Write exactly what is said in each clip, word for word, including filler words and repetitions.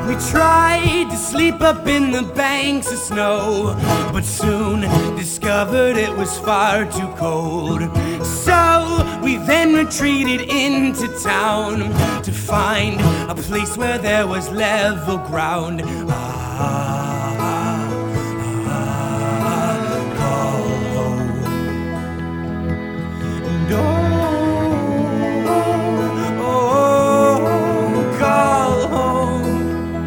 We tried to sleep up in the banks of snow, but soon discovered it was far too cold. So we then retreated into town to find a place where there was level ground. Ah, ah, ah, call home. And oh, oh, oh, call home.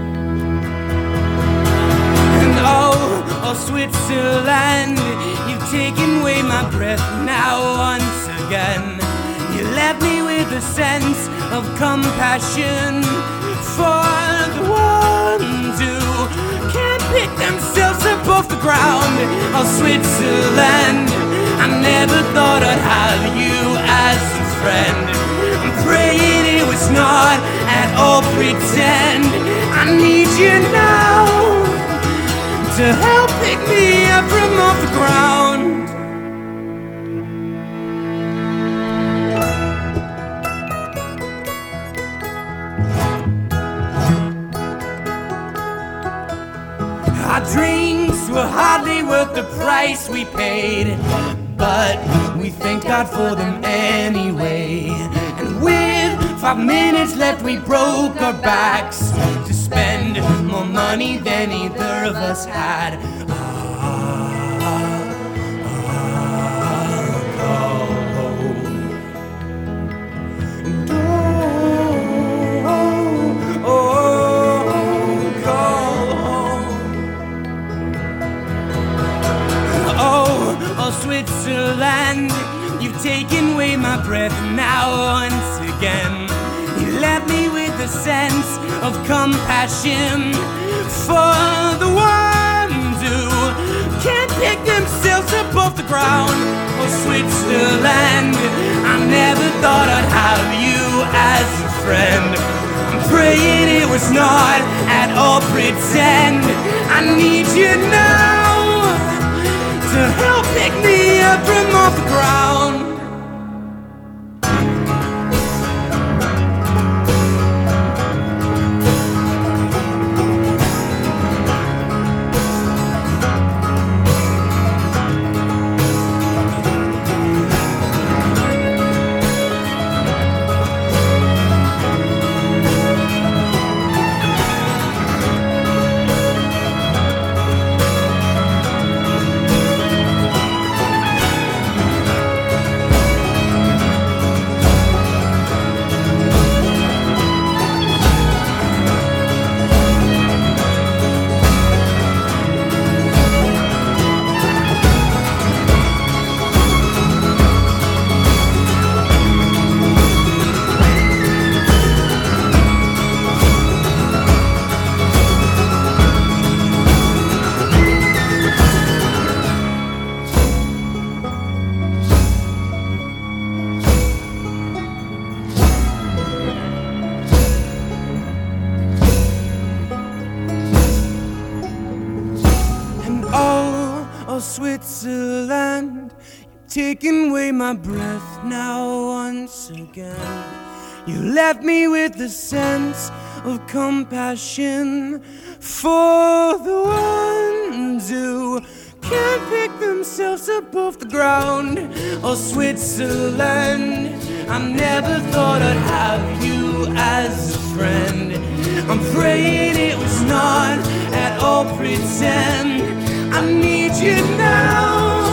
And oh, oh, Switzerland, you've taken away my breath now once again. You left me with a sense of compassion for the ones who can't pick themselves up off the ground. Oh, Switzerland, I never thought I'd have you as a friend. I'm praying it was not at all pretend. I need you now to help pick me up from off the ground. Our drinks were hardly worth the price we paid, but we thank God for them anyway. And with five minutes left, we broke our backs to spend more money than either of us had. Ah, ah, call home. And oh, oh, call home. Oh, oh, Switzerland, you've taken away my breath now once again. You left me with a sense of compassion for the ones who can't pick themselves up off the ground. Oh, Switzerland, I never thought I'd have you as a friend. I'm praying it was not at all pretend. I need you now to help pick me up from off the ground. Oh, Switzerland, you've taken away my breath now once again. You left me with a sense of compassion for the ones who can't pick themselves up off the ground. Oh, Switzerland, I never thought I'd have you as a friend. I'm praying it was not at all pretend. I need you now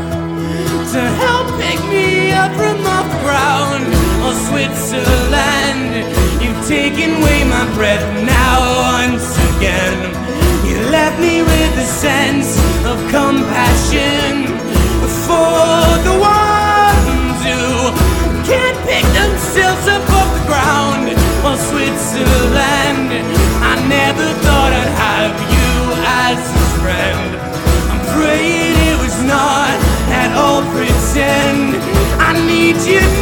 to help pick me up from off the ground. Oh, Switzerland, you've taken away my breath now once again. You left me with a sense of compassion for the ones who can't pick themselves up off the ground. Oh, Switzerland, I never thought I'd have you as a friend. Praying it was not at all pretend. I need you